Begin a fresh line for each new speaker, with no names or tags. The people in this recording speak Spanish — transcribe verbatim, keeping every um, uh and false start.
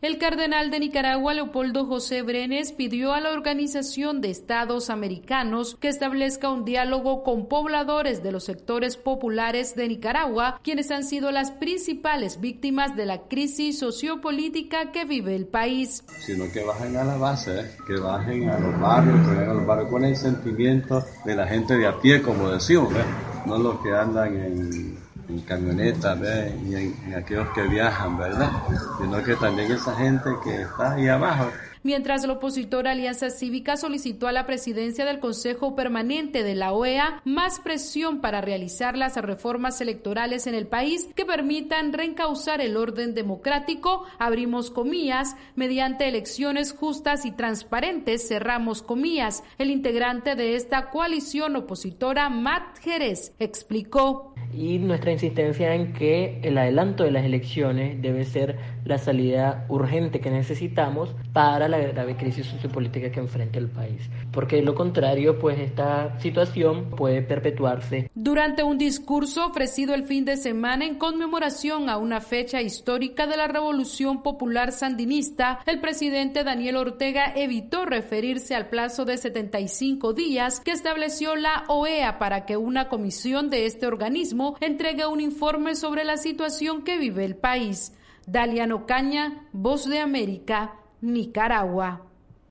El cardenal de Nicaragua, Leopoldo José Brenes, pidió a la Organización de Estados Americanos que establezca un diálogo con pobladores de los sectores populares de Nicaragua, quienes han sido las principales víctimas de la crisis sociopolítica que vive el país.
Sino que bajen a la base, ¿eh? que bajen a los barrios, que vayan a los barrios con el sentimiento de la gente de a pie, como decimos, ¿eh? no los que andan en... en camionetas, ¿ve? y en, en aquellos que viajan, ¿verdad? Sino que también esa gente que está ahí abajo.
Mientras la opositora Alianza Cívica solicitó a la presidencia del Consejo Permanente de la O E A más presión para realizar las reformas electorales en el país que permitan reencauzar el orden democrático, abrimos comillas, mediante elecciones justas y transparentes, cerramos comillas. El integrante de esta coalición opositora, Matt Jerez, explicó.
Y nuestra insistencia en que el adelanto de las elecciones debe ser la salida urgente que necesitamos para la grave crisis sociopolítica que enfrenta el país. Porque de lo contrario, pues esta situación puede perpetuarse.
Durante un discurso ofrecido el fin de semana en conmemoración a una fecha histórica de la Revolución Popular Sandinista, el presidente Daniel Ortega evitó referirse al plazo de setenta y cinco días que estableció la O E A para que una comisión de este organismo entregue un informe sobre la situación que vive el país. Dalian Ocaña, Voz de América, Nicaragua.